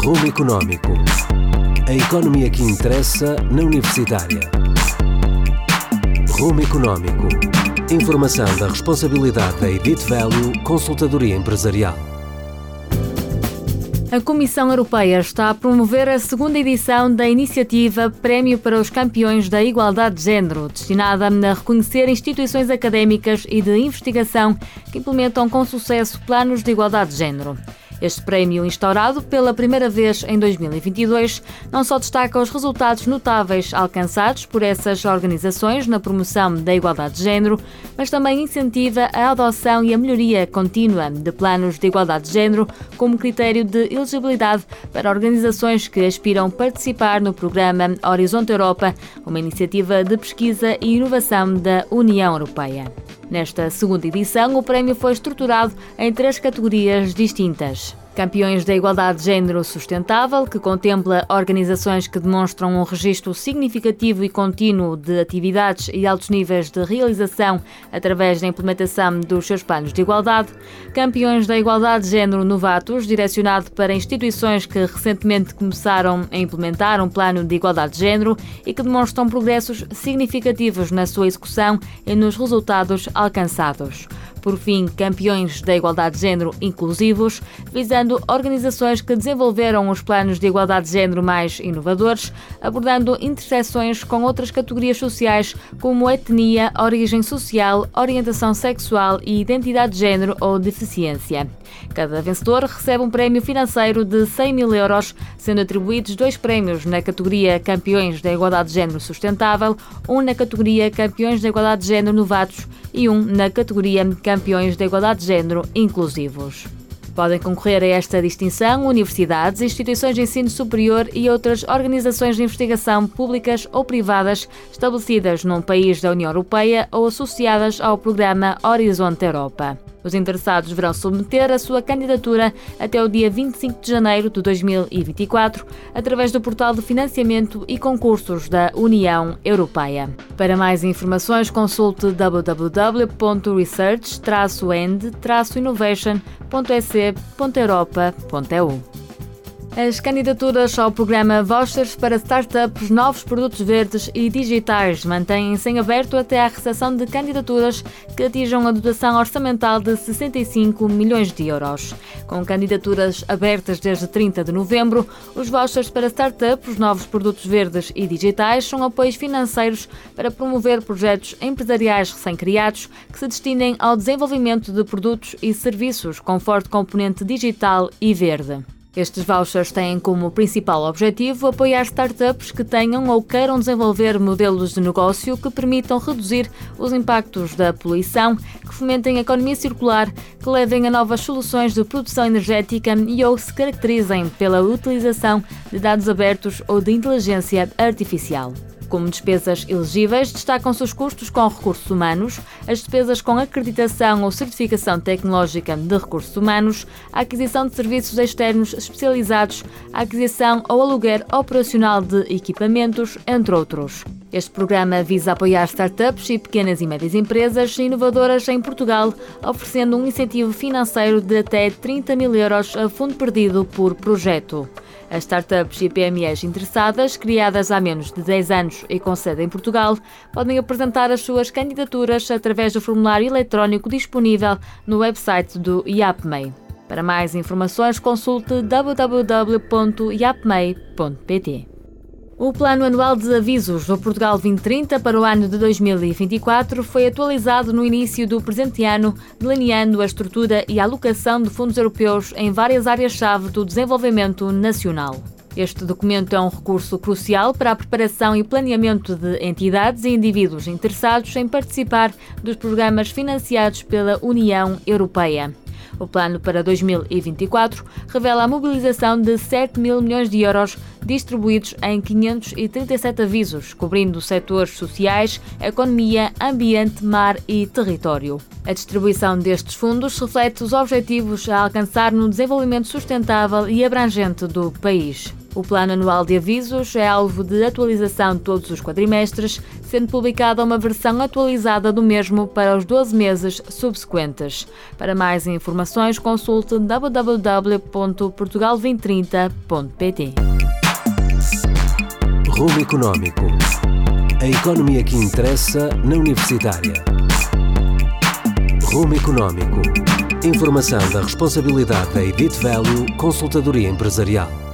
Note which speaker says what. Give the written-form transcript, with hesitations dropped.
Speaker 1: Rumo Económico. A economia que interessa na Universitária. Rumo Económico. Informação da responsabilidade da Edit Value Consultadoria Empresarial.
Speaker 2: A Comissão Europeia está a promover a segunda edição da iniciativa Prémio para os Campeões da Igualdade de Género, destinada a reconhecer instituições académicas e de investigação que implementam com sucesso planos de igualdade de género. Este prémio, instaurado pela primeira vez em 2022, não só destaca os resultados notáveis alcançados por essas organizações na promoção da igualdade de género, mas também incentiva a adoção e a melhoria contínua de planos de igualdade de género como critério de elegibilidade para organizações que aspiram participar no programa Horizonte Europa, uma iniciativa de pesquisa e inovação da União Europeia. Nesta segunda edição, o prémio foi estruturado em 3 categorias distintas. Campeões da Igualdade de Género Sustentável, que contempla organizações que demonstram um registro significativo e contínuo de atividades e altos níveis de realização através da implementação dos seus planos de igualdade. Campeões da Igualdade de Género Novatos, direcionado para instituições que recentemente começaram a implementar um plano de igualdade de género e que demonstram progressos significativos na sua execução e nos resultados alcançados. Por fim, campeões da igualdade de género inclusivos, visando organizações que desenvolveram os planos de igualdade de género mais inovadores, abordando interseções com outras categorias sociais como etnia, origem social, orientação sexual e identidade de género ou deficiência. Cada vencedor recebe um prémio financeiro de 100 mil euros, sendo atribuídos 2 prémios na categoria Campeões da Igualdade de Género Sustentável, um na categoria Campeões da Igualdade de Género Novatos e um na categoria Campeões da Igualdade de Género Inclusivos. Podem concorrer a esta distinção universidades, instituições de ensino superior e outras organizações de investigação públicas ou privadas estabelecidas num país da União Europeia ou associadas ao programa Horizonte Europa. Os interessados deverão submeter a sua candidatura até o dia 25 de janeiro de 2024, através do portal de financiamento e concursos da União Europeia. Para mais informações, consulte www.research-end-innovation.ec.europa.eu. As candidaturas ao programa Vouchers para Startups Novos Produtos Verdes e Digitais mantêm-se em aberto até à recepção de candidaturas que atinjam a dotação orçamental de 65 milhões de euros. Com candidaturas abertas desde 30 de novembro, os vouchers para startups Novos Produtos Verdes e Digitais são apoios financeiros para promover projetos empresariais recém-criados que se destinem ao desenvolvimento de produtos e serviços com forte componente digital e verde. Estes vouchers têm como principal objetivo apoiar startups que tenham ou queiram desenvolver modelos de negócio que permitam reduzir os impactos da poluição, que fomentem a economia circular, que levem a novas soluções de produção energética e ou se caracterizem pela utilização de dados abertos ou de inteligência artificial. Como despesas elegíveis, destacam-se os custos com recursos humanos, as despesas com acreditação ou certificação tecnológica de recursos humanos, a aquisição de serviços externos especializados, a aquisição ou aluguer operacional de equipamentos, entre outros. Este programa visa apoiar startups e pequenas e médias empresas inovadoras em Portugal, oferecendo um incentivo financeiro de até 30 mil euros a fundo perdido por projeto. As startups e PMEs interessadas, criadas há menos de 10 anos e com sede em Portugal, podem apresentar as suas candidaturas através do formulário eletrónico disponível no website do IAPMEI. Para mais informações, consulte www.iapmei.pt. O Plano Anual de Avisos do Portugal 2030 para o ano de 2024 foi atualizado no início do presente ano, delineando a estrutura e a alocação de fundos europeus em várias áreas-chave do desenvolvimento nacional. Este documento é um recurso crucial para a preparação e planeamento de entidades e indivíduos interessados em participar dos programas financiados pela União Europeia. O plano para 2024 revela a mobilização de 7 mil milhões de euros distribuídos em 537 avisos, cobrindo setores sociais, economia, ambiente, mar e território. A distribuição destes fundos reflete os objetivos a alcançar no desenvolvimento sustentável e abrangente do país. O Plano Anual de Avisos é alvo de atualização todos os quadrimestres, sendo publicada uma versão atualizada do mesmo para os 12 meses subsequentes. Para mais informações, consulte www.portugal2030.pt.
Speaker 1: Rumo Económico. A economia que interessa na Universitária. Rumo Económico. Informação da responsabilidade da Edit Value Consultadoria Empresarial.